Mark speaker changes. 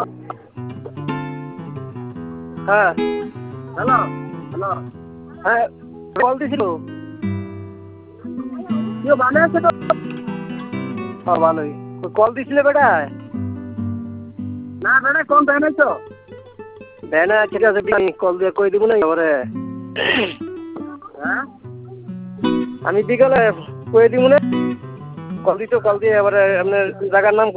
Speaker 1: হ্যাঁ
Speaker 2: hello hello
Speaker 1: হ্যাঁ call দিছিল।
Speaker 2: কেউ ভালো আছে তো?
Speaker 1: ভালোই কল দিছিলে বেটা।
Speaker 2: না বেটা কোন ভ্যান আছো?
Speaker 1: ভ্যানে ঠিক আছে কল দিয়ে কই দিব না এবারে।
Speaker 2: হ্যাঁ
Speaker 1: আমি বিকালে কই দিব না। কল দিয়ে এবারে আপনার জায়গার নাম